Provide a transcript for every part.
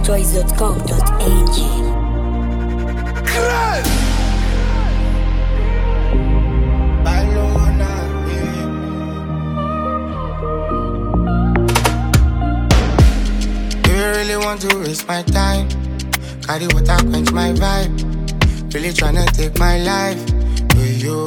NigerChoice.com.ng. Really want to waste my time. Carry water, quench my vibe. Really tryna take my life with you.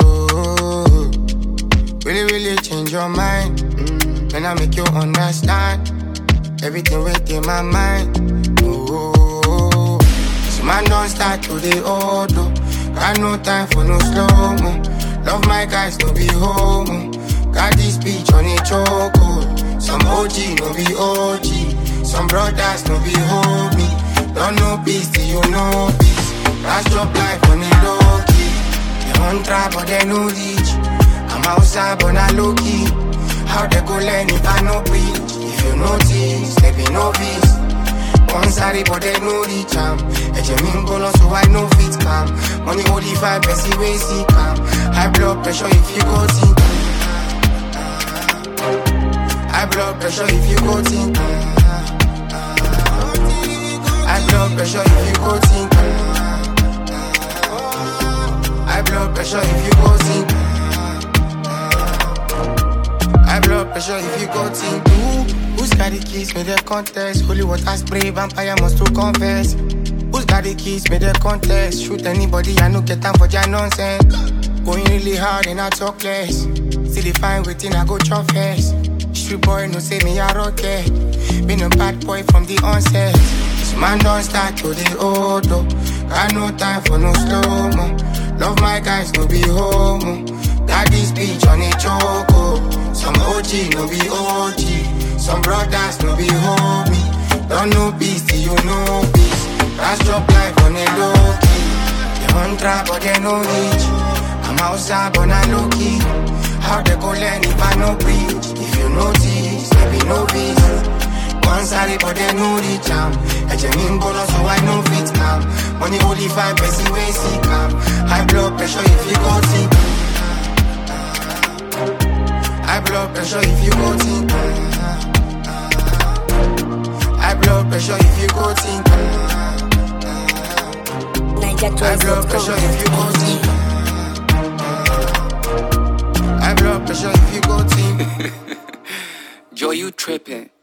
Really change your mind. When I make you understand everything within my mind. Oh, so man don't start to the auto. Got no time for no slow-mo. Love my guys, no be homo. Got this beach on a choco. Some OG, no be OG. Some brothers, no be homie. Don't know peace till you know peace. Last drop life on the low key. They on trap but they no reach. I'm outside but not low key. How they go learn if I no preach? If you notice, they be novice. One sorry but they no reach. Eche mingo so I no fit calm. Money only 5 pesos way see calm. High blood pressure if you go think. High blood pressure if you go think. High blood pressure if you go think. High blood pressure if you go think. High blood pressure if you go think. Who's got the keys, made the contest. Holy water spray, vampire must to confess. Who's got the keys, made the contest. Shoot anybody, I no get time for your nonsense. Going really hard and I talk less. See the fine waiting, I go chop first. Street boy, no say me a rocket. Been a bad boy from the onset. This man don't start to the auto. Got no time for no slow-mo. Love my guys, no be homo. Got this beach on a choco. Some OG, no be OG. Some brothers, no be homie. Don't know peace till you know peace. Last drop life on a low key. They on trap but they no reach. I'm outside but not low key. How they go learn if I no preach? If you notice, there be no peace. One sorry but they no reach. Eche mingo so I no fit calm. Money only 5 pesos way see calm. High blood pressure if you go think. High blood pressure if you go think. High blood pressure if you go think. High blood pressure if you go think. High blood pressure if you go think. Joe, you tripping.